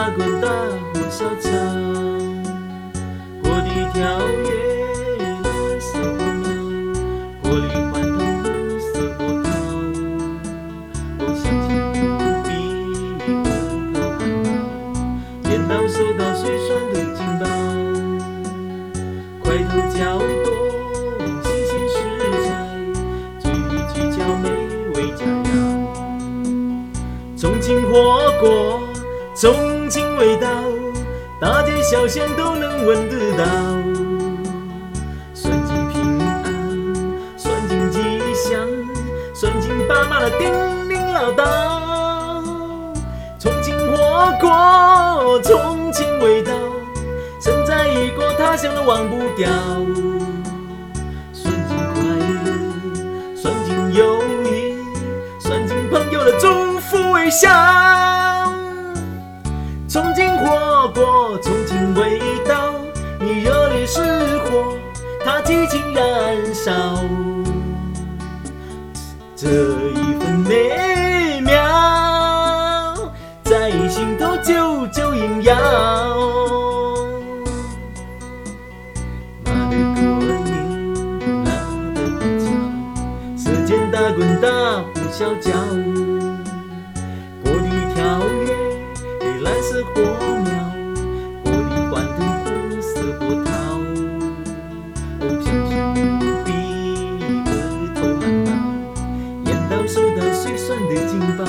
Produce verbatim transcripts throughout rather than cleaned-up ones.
打滚大呼小唱，过的跳跃蓝色火苗，火里欢腾五色波涛，我想起比额头汗毛，剪刀手到水酸的劲爆，块头较多新鲜食材，嘴里咀嚼美味佳肴，重庆火锅重庆味道，大街小巷都能闻得到。算尽平安，算尽吉祥，算尽爸妈的叮咛唠叨。重庆火锅，重庆味道，身在异国他乡的忘不掉。算尽快乐，算尽友谊，算尽朋友的祝福微笑。重庆火锅，重庆味道，你热烈是火，它激情燃烧。这一份美妙，在心头久久萦绕。马的过拧，拉的很巧，舌尖打滚大呼小叫，过滤跳跃蓝色火苗，火里欢腾五色波涛，偶像是比额头汗毛，眼到手到水酸的劲爆，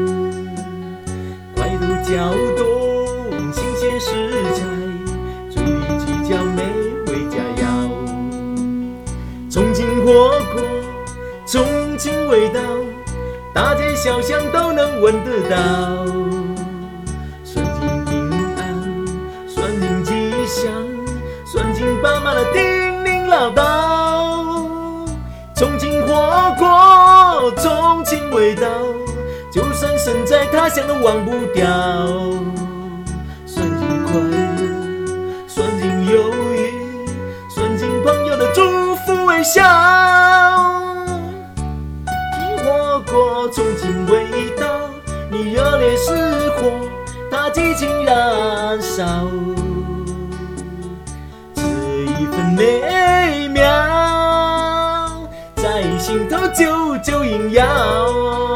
块头较多新鲜食材，嘴里咀嚼美味佳肴。重庆火锅，重庆味道，大街小巷都能闻得到。算尽平安，算尽吉祥，算尽爸妈的叮咛唠叨。重庆火锅，重庆味道，就算身在他乡都忘不掉。算尽快乐，算尽友谊，算尽朋友的祝福微笑。火锅，重庆味道，你热烈是火，它激情燃烧。这一份美妙，在心头久久萦绕。